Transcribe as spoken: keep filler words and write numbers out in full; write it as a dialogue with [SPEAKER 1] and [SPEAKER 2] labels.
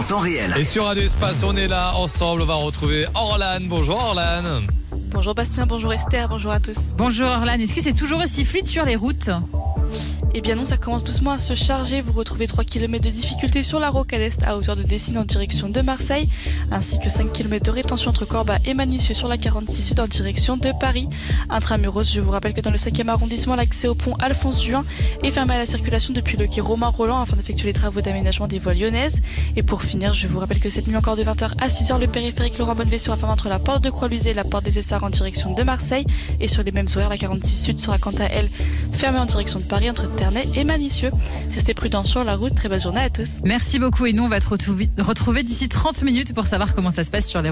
[SPEAKER 1] temps réel.
[SPEAKER 2] Et sur Radio Espace, on est là ensemble. On va retrouver Orlan. Bonjour Orlan.
[SPEAKER 3] Bonjour Bastien, bonjour Esther, bonjour à tous.
[SPEAKER 4] Bonjour Orlan, est-ce que c'est toujours aussi fluide sur les routes ?
[SPEAKER 3] Eh bien non, ça commence doucement à se charger. Vous retrouvez trois kilomètres de difficulté sur la rocade est à hauteur de Dessines en direction de Marseille, ainsi que cinq kilomètres de rétention entre Corba et Manicieux sur la quarante-six sud en direction de Paris. Intramuros, je vous rappelle que dans le cinquième arrondissement, l'accès au pont Alphonse Juin est fermé à la circulation depuis le quai Romain Roland afin d'effectuer les travaux d'aménagement des voies lyonnaises. Et pour finir, je vous rappelle que cette nuit encore de vingt heures à six heures, le périphérique Laurent Bonnevet sera fermé entre la porte de Croix-Luzet et la porte des Essarts en direction de Marseille. Et sur les mêmes horaires, la quarante-six sud sera quant à elle fermée en direction de Paris entre Ternay et Manicieux. Restez prudents sur la route. Très bonne journée à tous.
[SPEAKER 4] Merci beaucoup et nous on va te retrouver, retrouver d'ici trente minutes pour savoir comment ça se passe sur les